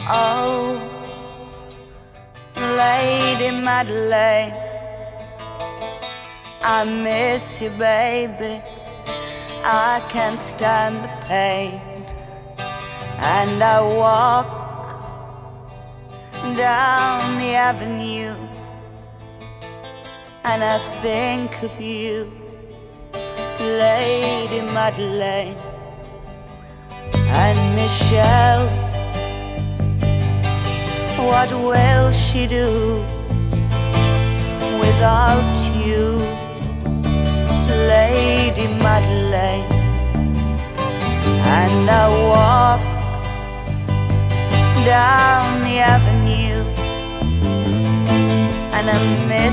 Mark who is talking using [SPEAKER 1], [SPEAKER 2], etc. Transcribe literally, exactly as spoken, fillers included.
[SPEAKER 1] Oh, Lady Madeleine, I miss you, baby. I can't stand the pain. And I walk down the avenue, and I think of you, Lady Madeleine. And Michelle, what will she do without you, Lady Madeleine? And I walk down the avenue, and I miss